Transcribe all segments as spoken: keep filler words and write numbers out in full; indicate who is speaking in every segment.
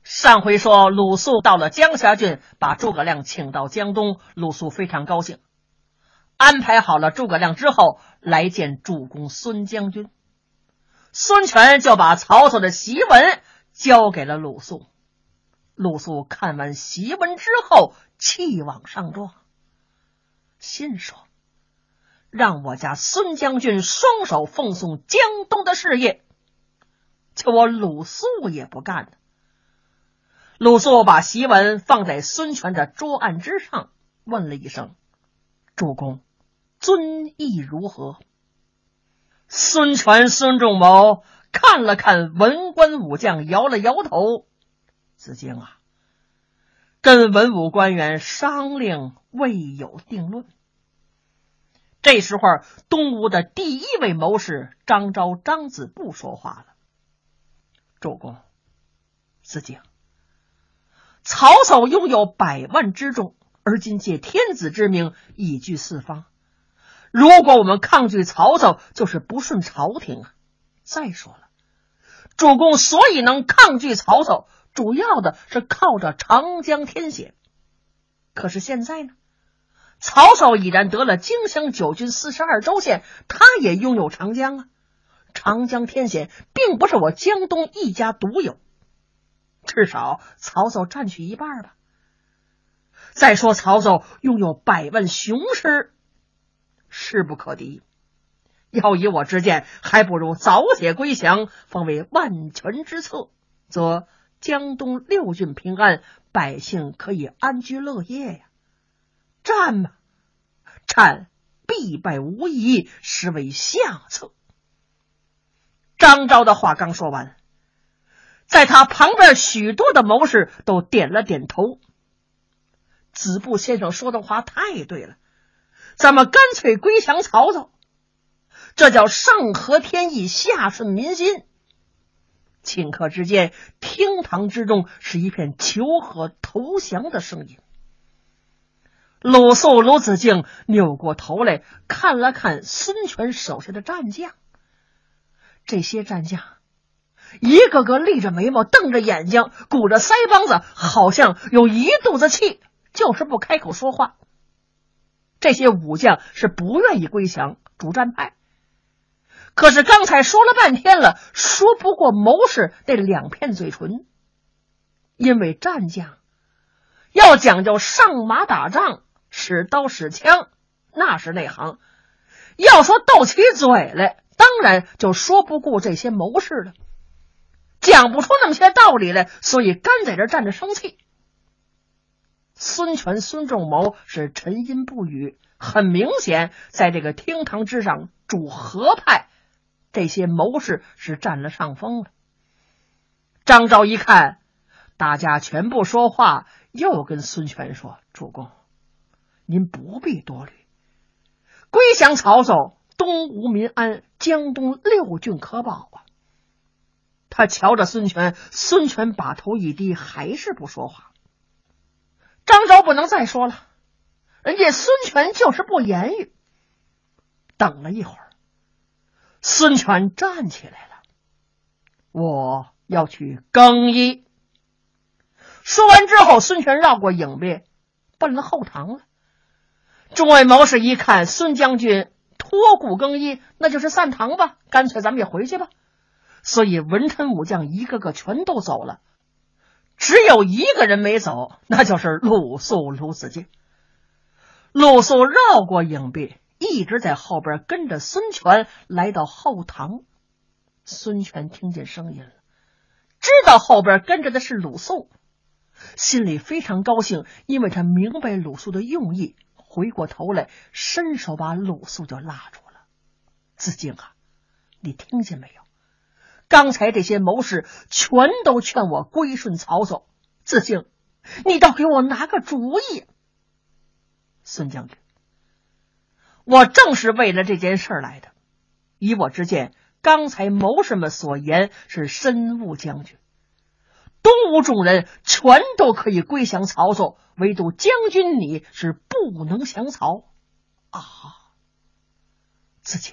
Speaker 1: 上回说鲁肃到了江夏郡，把诸葛亮请到江东，鲁肃非常高兴，安排好了诸葛亮之后，来见主公孙将军。孙权就把曹操的檄文交给了鲁肃。鲁肃看完檄文之后，气往上撞，心说让我家孙将军双手奉送江东的事业，就我鲁肃也不干了。鲁肃把檄文放在孙权的桌案之上，问了一声：主公尊意如何？孙权、孙仲谋看了看文官武将，摇了摇头：子敬啊，跟文武官员商量，未有定论。这时候东吴的第一位谋士张昭、张子布说话了：主公，子敬，曹操拥有百万之众，而今借天子之名以居四方，如果我们抗拒曹操，就是不顺朝廷啊。再说了，主公所以能抗拒曹操，主要的是靠着长江天险。可是现在呢，曹操已然得了荆襄九军四十二州县，他也拥有长江啊。长江天险并不是我江东一家独有，至少曹操占据一半吧。再说曹操拥有百万雄师，势不可敌。要以我之见，还不如早些归降，方为万全之策，则江东六郡平安，百姓可以安居乐业呀。战嘛，战必败无疑，实为下策。张昭的话刚说完，在他旁边许多的谋士都点了点头。子布先生说的话太对了，咱们干脆归降曹操，这叫上合天意，下顺民心。顷刻之间，厅堂之中是一片求和投降的声音。鲁肃、鲁子敬扭过头来看了看孙权手下的战将，这些战将一个个立着眉毛，瞪着眼睛，鼓着腮帮子，好像有一肚子气，就是不开口说话。这些武将是不愿意归降，主战派。可是刚才说了半天了，说不过谋士那两片嘴唇。因为战将要讲究上马打仗，使刀使枪，那是内行。要说斗起嘴来，当然就说不过这些谋士了，讲不出那么些道理来，所以干在这站着生气。孙权、孙仲谋是沉吟不语，很明显在这个厅堂之上，主和派这些谋士是占了上风了。张昭一看大家全不说话，又跟孙权说：主公，您不必多虑，归降曹操，东吴民安，江东六郡可保啊。他瞧着孙权，孙权把头一低，还是不说话。张昭不能再说了，人家孙权就是不言语。等了一会儿，孙权站起来了：我要去更衣。说完之后，孙权绕过影壁，奔了后堂了。众位谋士一看孙将军托顾更衣，那就是散堂吧，干脆咱们也回去吧。所以文臣武将一个个全都走了，只有一个人没走，那就是鲁肃、鲁子敬。鲁肃绕过影壁，一直在后边跟着孙权来到后堂。孙权听见声音了，知道后边跟着的是鲁肃，心里非常高兴，因为他明白鲁肃的用意，回过头来伸手把鲁肃就拉住了。子敬啊，你听见没有？刚才这些谋士全都劝我归顺曹操，子敬，你倒给我拿个主意。孙将军，我正是为了这件事来的。以我之见，刚才谋士们所言是深误将军，东吴众人全都可以归降曹操，唯独将军你是不能降曹啊！子敬，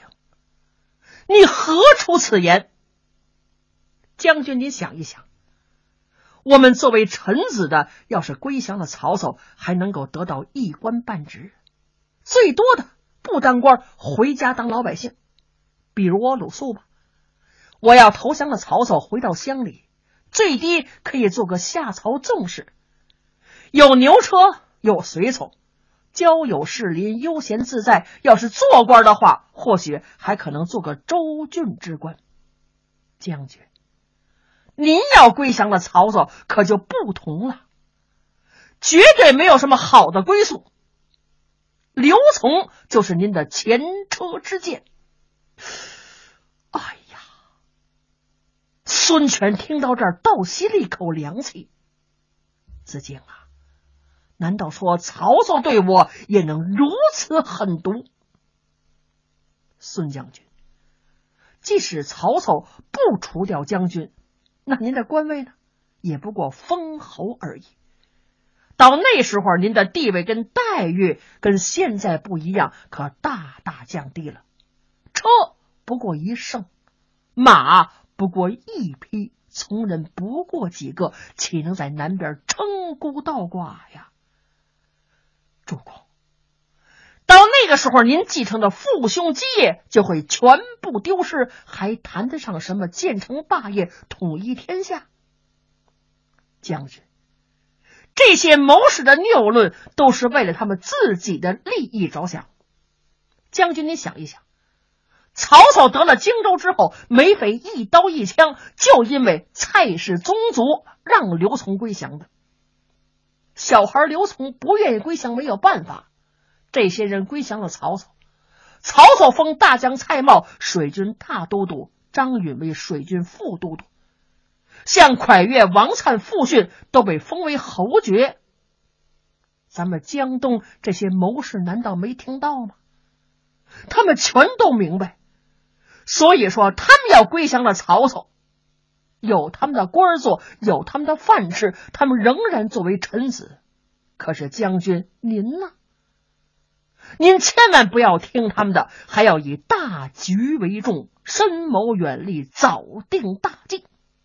Speaker 1: 你何出此言？将军，你想一想， 我们作为臣子的，要是归降了曹操，还能够得到一官半职，最多的不当官，回家当老百姓。比如我鲁肃吧，我要投降了曹操，回到乡里，最低可以做个下曹纵士，有牛车，有随从，交友士林，悠闲自在。要是做官的话，或许还可能做个州郡之官。将军，您要归降了曹操，可就不同了，绝对没有什么好的归宿。刘琮就是您的前车之鉴。哎呀，孙权听到这儿倒吸了一口凉气。子敬啊，难道说曹操对我也能如此狠毒？孙将军，即使曹操不除掉将军，那您的官位呢，也不过封侯而已。到那时候，您的地位跟待遇跟现在不一样，可大大降低了。车不过一乘，马不过一匹，从人不过几个，岂能在南边称孤道寡呀？主公，到那个时候，您继承的父兄基业就会全部丢失，还谈得上什么建成霸业、统一天下？将军，这些谋士的谬论都是为了他们自己的利益着想。将军，你想一想，曹操得了荆州之后，没匪一刀一枪，就因为蔡氏宗族让刘琮归降的。小孩刘琮不愿意归降，没有办法，这些人归降了曹操。曹操封大将蔡瑁水军大都督，张允为水军副都督，像蒯越、王粲、傅训都被封为侯爵。咱们江东这些谋士难道没听到吗？他们全都明白。所以说他们要归降了曹操，有他们的官做，有他们的饭吃，他们仍然作为臣子。可是将军您呢？您千万不要听他们的，还要以大局为重，深谋远虑，早定大计。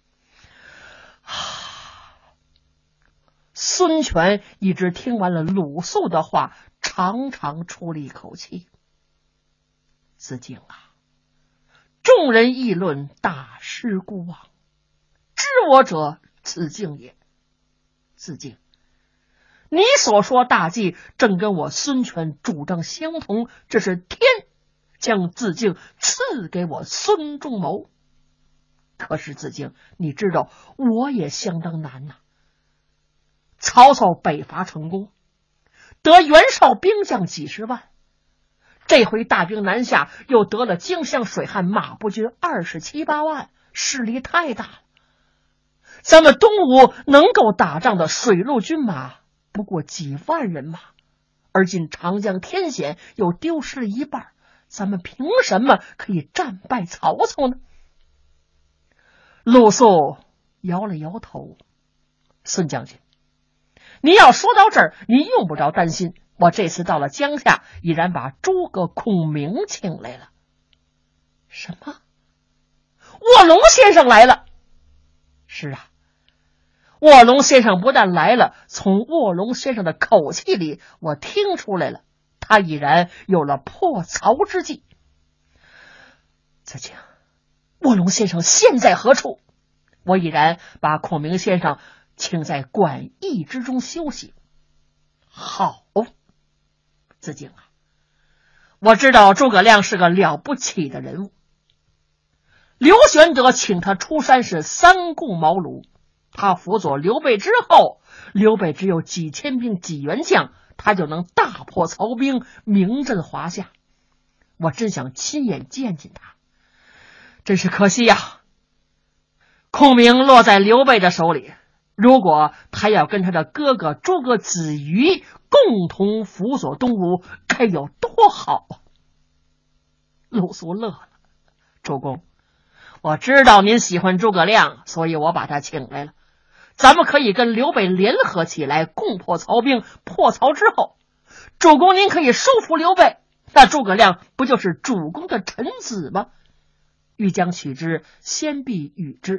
Speaker 1: 孙权一直听完了鲁肃的话，长长出了一口气。子敬啊，众人议论，大师孤望，知我者子敬也。子敬，你所说大计正跟我孙权主张相同，这是天将子敬赐给我孙仲谋。可是子敬，你知道我也相当难呐、啊。曹操北伐成功，得袁绍兵将几十万，这回大兵南下，又得了荆襄水旱马步军二十七八万，势力太大了。咱们东吴能够打仗的水陆军马不过几万人马，而今长江天险又丢失了一半，咱们凭什么可以战败曹操呢？鲁肃摇了摇头。孙将军，你要说到这儿，你用不着担心，我这次到了江夏，已然把诸葛孔明请来了。什么？卧龙先生来了？是啊，卧龙先生不但来了，从卧龙先生的口气里，我听出来了，他已然有了破曹之计。子敬，卧龙先生现在何处？我已然把孔明先生请在馆驿之中休息。好，子敬啊，我知道诸葛亮是个了不起的人物。刘玄德请他出山是三顾茅庐，他辅佐刘备之后，刘备只有几千兵几员将，他就能大破曹兵，名震华夏。我真想亲眼见见他，真是可惜呀、啊。孔明落在刘备的手里，如果他要跟他的哥哥诸葛子瑜共同辅佐东吴，该有多好啊！鲁肃乐了。主公，我知道您喜欢诸葛亮，所以我把他请来了。咱们可以跟刘备联合起来，共破曹兵。破曹之后，主公您可以收服刘备，那诸葛亮不就是主公的臣子吗？欲将取之，先必与之。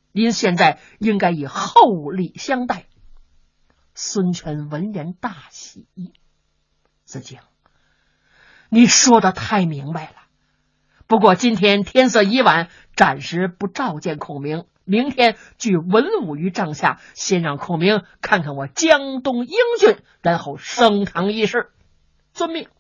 Speaker 1: 您现在应该以厚礼相待。孙权闻言大喜，子敬，你说的太明白了。不过今天天色已晚，暂时不召见孔明，明天聚文武于帐下，先让孔明看看我江东英俊，然后升堂议事。遵命。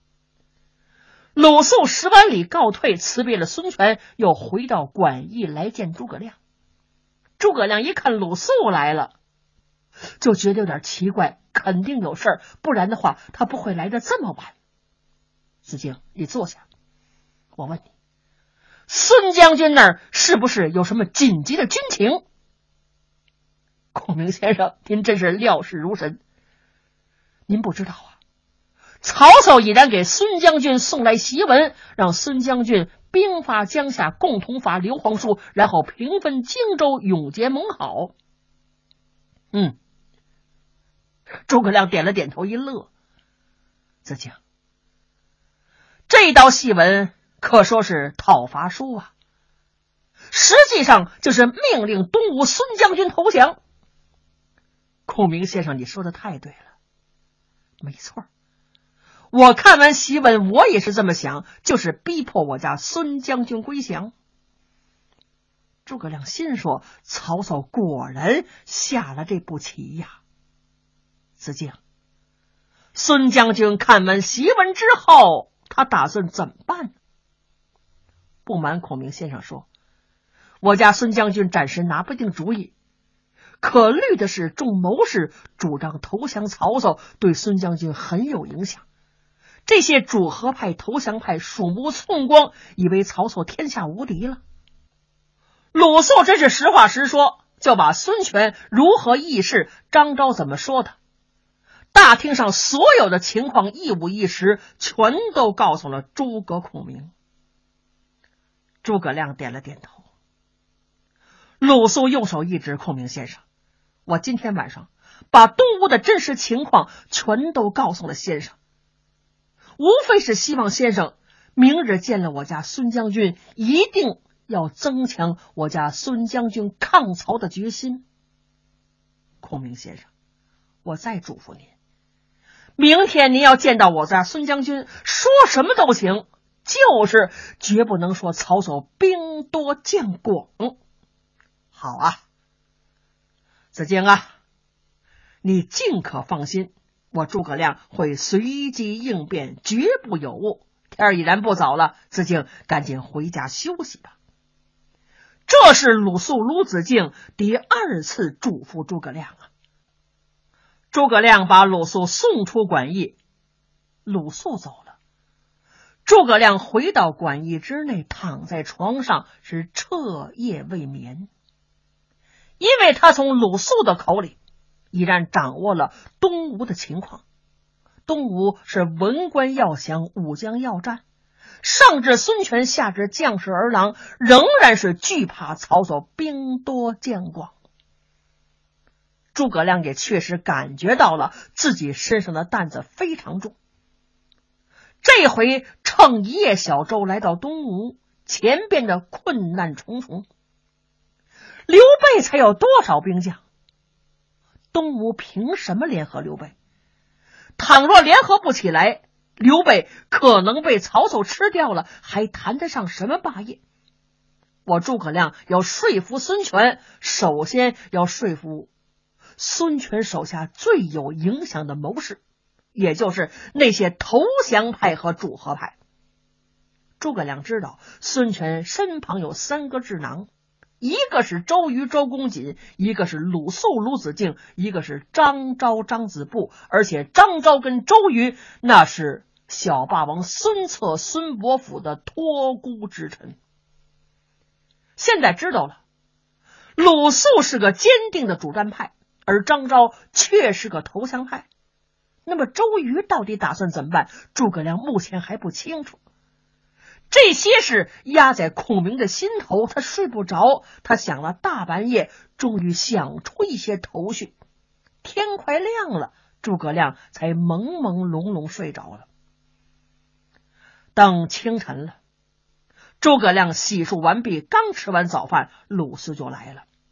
Speaker 1: 鲁肃十万里告退，辞别了孙权，又回到馆驿来见诸葛亮。诸葛亮一看鲁肃来了，就觉得有点奇怪，肯定有事儿，不然的话他不会来得这么晚。子敬，你坐下，我问你，孙将军那儿是不是有什么紧急的军情？孔明先生，您真是料事如神。您不知道啊，曹操已然给孙将军送来檄文，让孙将军兵发江夏，共同伐刘皇叔，然后平分荆州，永结盟好。嗯，诸葛亮点了点头，一乐。子敬，这道檄文可说是讨伐书啊，实际上就是命令东吴孙将军投降。孔明先生，你说的太对了，没错，我看完檄文，我也是这么想，就是逼迫我家孙将军归降。诸葛亮心说，曹操果然下了这步棋呀。子敬，孙将军看完檄文之后，他打算怎么办呢？不瞒孔明先生说，我家孙将军暂时拿不定主意，可虑的是众谋士主张投降曹操，对孙将军很有影响。这些主和派投降派鼠目寸光，以为曹操天下无敌了。鲁肃真是实话实说，就把孙权如何议事，张昭怎么说的，大厅上所有的情况一五一十全都告诉了诸葛孔明。诸葛亮点了点头。鲁肃用手一指，孔明先生，我今天晚上把东吴的真实情况全都告诉了先生，无非是希望先生明日见了我家孙将军，一定要增强我家孙将军抗曹的决心。孔明先生，我再嘱咐您，明天您要见到我家孙将军，说什么都行，就是绝不能说曹操兵多将广。好啊，子敬啊，你尽可放心，我诸葛亮会随机应变，绝不有误。天儿已然不早了，子敬赶紧回家休息吧。这是鲁肃鲁子敬第二次嘱咐诸葛亮啊。诸葛亮把鲁肃送出馆驿，鲁肃走了，诸葛亮回到馆驿之内，躺在床上是彻夜未眠，因为他从鲁肃的口里已然掌握了东吴的情况。东吴是文官要降，武将要战，上至孙权，下至将士儿郎，仍然是惧怕曹操兵多将广。诸葛亮也确实感觉到了自己身上的担子非常重。这回乘一叶小舟来到东吴，前边的困难重重。刘备才有多少兵将？东吴凭什么联合刘备？倘若联合不起来，刘备可能被曹操吃掉了，还谈得上什么霸业？我诸葛亮要说服孙权，首先要说服孙权手下最有影响的谋士，也就是那些投降派和主和派。诸葛亮知道孙权身旁有三个智囊，一个是周瑜周公瑾，一个是鲁肃鲁子敬，一个是张昭张子布，而且张昭跟周瑜那是小霸王孙策孙伯符的托孤之臣。现在知道了，鲁肃是个坚定的主战派，而张昭却是个投降派。那么周瑜到底打算怎么办？诸葛亮目前还不清楚。这些事压在孔明的心头，他睡不着，他想了大半夜，终于想出一些头绪。天快亮了，诸葛亮才朦朦胧胧睡着了。等清晨了，诸葛亮洗漱完毕，刚吃完早饭，鲁肃就来了。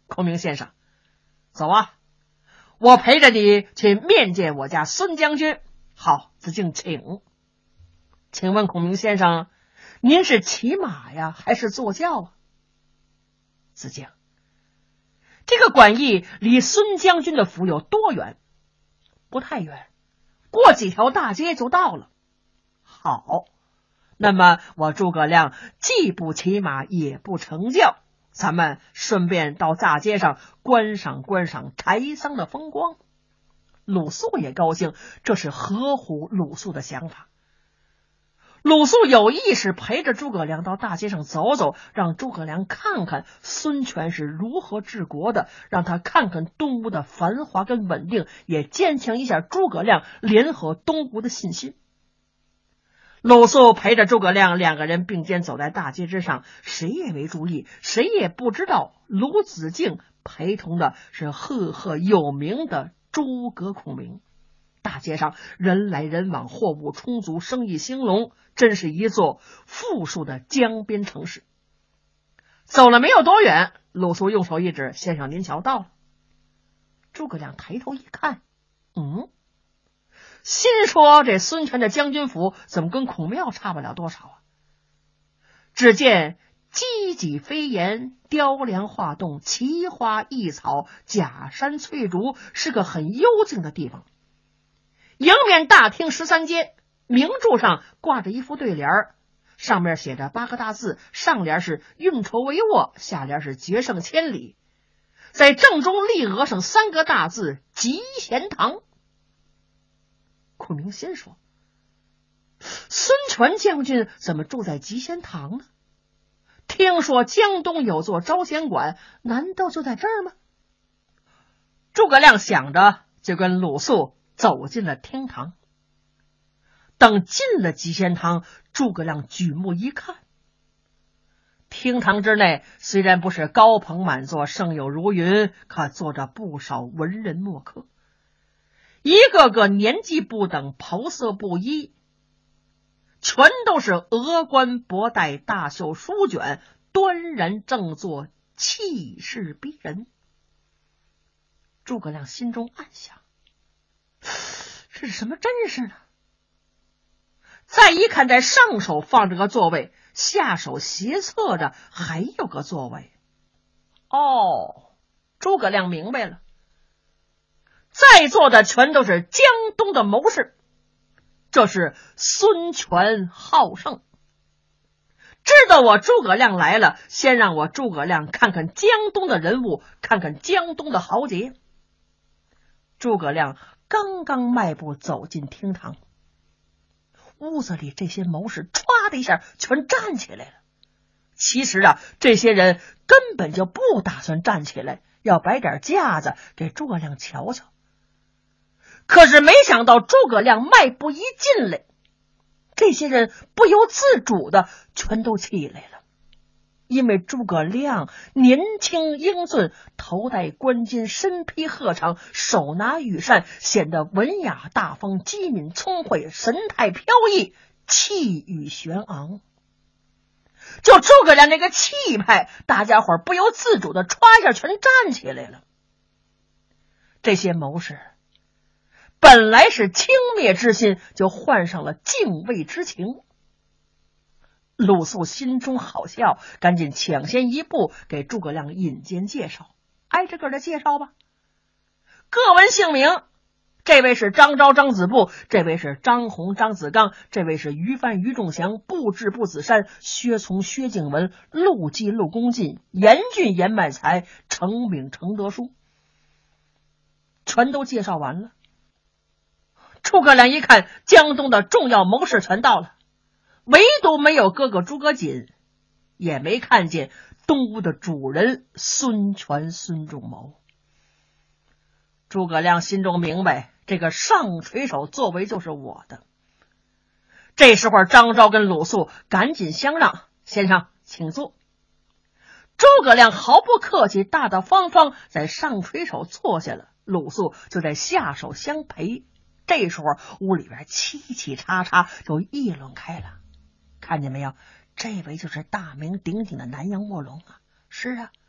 Speaker 1: 孔明先生，走啊，我陪着你去面见我家孙将军。好，子敬请。请问孔明先生，您是骑马呀，还是坐轿啊？子敬，这个馆驿离孙将军的府有多远？不太远，过几条大街就到了。好，那么我诸葛亮既不骑马也不乘轿，咱们顺便到大街上观赏观赏柴桑的风光。鲁肃也高兴，这是合乎鲁肃的想法。鲁肃有意识陪着诸葛亮到大街上走走，让诸葛亮看看孙权是如何治国的，让他看看东吴的繁华跟稳定，也坚强一下诸葛亮联合东吴的信心。鲁肃陪着诸葛亮两个人并肩走在大街之上，谁也没注意，谁也不知道鲁子敬陪同的是赫赫有名的诸葛孔明。大街上人来人往，货物充足，生意兴隆，真是一座富庶的江边城市。走了没有多远，鲁肃用手一指：“先生您瞧，到了。”诸葛亮抬头一看，嗯，心说这孙权的将军府怎么跟孔庙差不了多少啊？只见积脊飞檐，雕梁画栋，奇花异草，假山翠竹，是个很幽静的地方。迎面大厅十三间，明柱上挂着一副对联，上面写着八个大字，上联是运筹帷幄，下联是决胜千里。在正中立额上三个大字集贤堂。孔明先说，孙权将军怎么住在集贤堂呢？听说江东有座招贤馆，难道就在这儿吗？诸葛亮想着，就跟鲁肃走进了厅堂。等进了集贤堂，诸葛亮举目一看，厅堂之内虽然不是高朋满座，盛友如云，可坐着不少文人墨客，一个个年纪不等，袍色不一，全都是峨冠博带，大袖书卷，端然正坐，气势逼人。诸葛亮心中暗想，这是什么阵势呢？再一看，在上手放着个座位，下手斜侧着还有个座位。哦，诸葛亮明白了，在座的全都是江东的谋士，这是孙权好胜。知道我诸葛亮来了，先让我诸葛亮看看江东的人物，看看江东的豪杰。诸葛亮刚刚迈步走进厅堂，屋子里这些谋士歘的一下全站起来了。其实啊，这些人根本就不打算站起来，要摆点架子给诸葛亮瞧瞧。可是没想到诸葛亮迈步一进来，这些人不由自主的全都起来了。因为诸葛亮年轻英俊，头戴冠巾，身披鹤氅，手拿羽扇，显得文雅大方，机敏聪慧，神态飘逸，气宇轩昂。就诸葛亮那个气派，大家伙不由自主的歘一下全站起来了。这些谋士本来是轻蔑之心，就换上了敬畏之情。鲁肃心中好笑，赶紧抢先一步给诸葛亮引荐介绍，挨着个的介绍吧。各闻姓名，这位是张昭张子布，这位是张宏张子刚，这位是于范于仲祥，布置布子山，薛从薛敬文，陆绩陆公进，严俊严迈才，程炳程德书，全都介绍完了。诸葛亮一看，江东的重要谋士全到了，唯独没有哥哥诸葛瑾，也没看见东吴的主人孙权孙仲谋。诸葛亮心中明白，这个上垂手作为就是我的。这时候张昭跟鲁肃赶紧相让，先生请坐。诸葛亮毫不客气，大大方方在上垂手坐下了，鲁肃就在下手相陪。这时候屋里边嘁嘁喳喳就议论开了，看见没有，这位就是大名鼎鼎的南阳卧龙啊。是啊，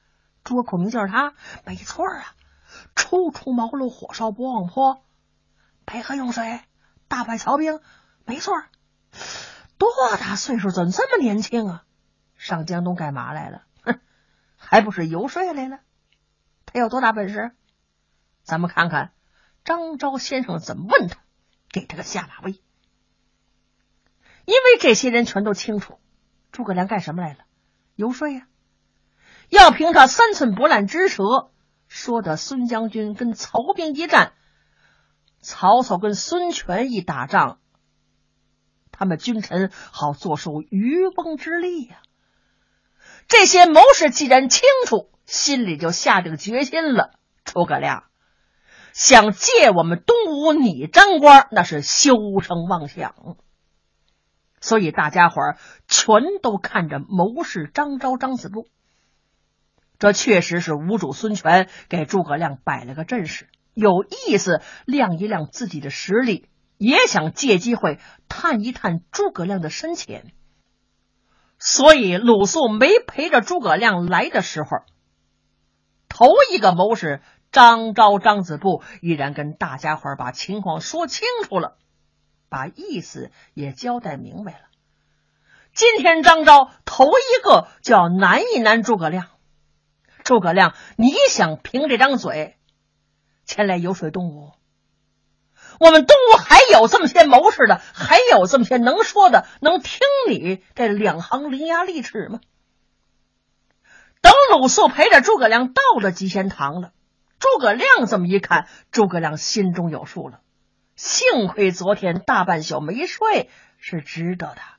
Speaker 1: 诸葛孔明就是他，没错啊，初出茅庐，火烧博望坡，白河用水，大败曹兵，没错。多大岁数，怎么这么年轻啊？上江东干嘛来了？哼，还不是游说来了？他有多大本事？咱们看看张昭先生怎么问他，给他个下马威。因为这些人全都清楚诸葛亮干什么来了，游说呀，要凭他三寸不烂之舌，说的孙将军跟曹兵一战，曹操跟孙权一打仗，他们君臣好坐收渔翁之利呀、啊。这些谋士既然清楚，心里就下定决心了，诸葛亮想借我们东吴你张官，那是休生妄想。所以大家伙儿全都看着谋士张昭、张子布。这确实是吴主孙权给诸葛亮摆了个阵势，有意思亮一亮自己的实力，也想借机会探一探诸葛亮的深浅。所以鲁肃没陪着诸葛亮来的时候，头一个谋士张昭、张子布依然跟大家伙把情况说清楚了，把意思也交代明白了。今天张昭头一个就要难一难诸葛亮。诸葛亮，你想凭这张嘴前来游说东吴？我们东吴还有这么些谋士的，还有这么些能说的，能听你这两行伶牙俐齿吗？等鲁肃陪着诸葛亮到了集贤堂了，诸葛亮这么一看，诸葛亮心中有数了，幸亏昨天大半宿没睡，是值得的，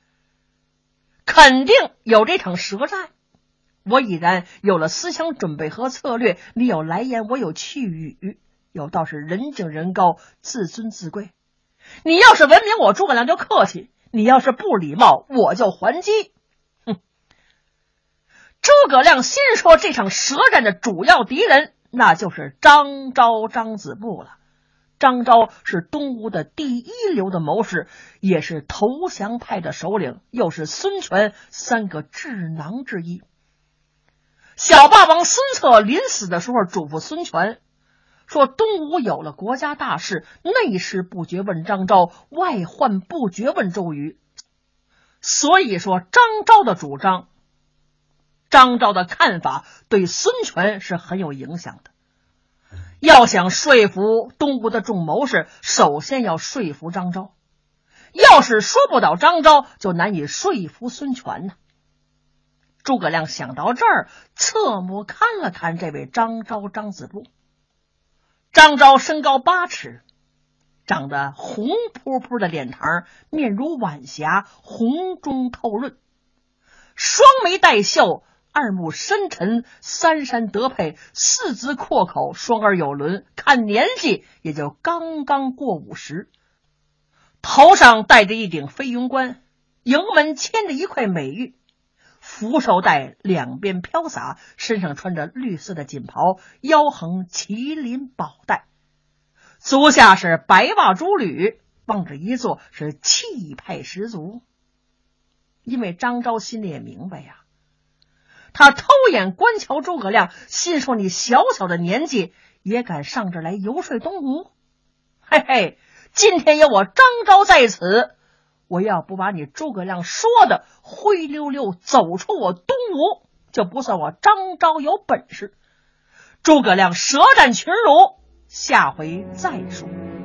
Speaker 1: 肯定有这场舌战。我已然有了思想准备和策略，你有来言，我有去语，有道是人敬人高，自尊自贵。你要是文明，我诸葛亮就客气；你要是不礼貌，我就还击。哼！诸葛亮心说，这场舌战的主要敌人，那就是张昭、张子布了。张昭是东吴的第一流的谋士，也是投降派的首领，又是孙权三个智囊之一。小霸王孙策临死的时候嘱咐孙权说，东吴有了国家大事，内事不决问张昭，外患不决问周瑜。所以说张昭的主张，张昭的看法对孙权是很有影响的。要想说服东吴的众谋士，首先要说服张昭，要是说不倒张昭，就难以说服孙权呢。诸葛亮想到这儿，侧目看了看这位张昭、张子布。张昭身高八尺，长得红扑扑的脸庞，面如晚霞，红中透润，双眉带笑，二目深沉，三山得配，四字阔口，双耳有轮，看年纪也就刚刚过五十。头上戴着一顶飞云冠，营门牵着一块美玉，扶手带两边飘洒，身上穿着绿色的锦袍，腰横麒麟宝带，足下是白袜珠履，望着一坐是气派十足。因为张昭心里也明白呀，他偷眼观瞧诸葛亮，心说你小小的年纪也敢上这来游说东吴，嘿嘿，今天有我张昭在此，我要不把你诸葛亮说的灰溜溜走出我东吴，就不算我张昭有本事。诸葛亮舌战群儒，下回再说。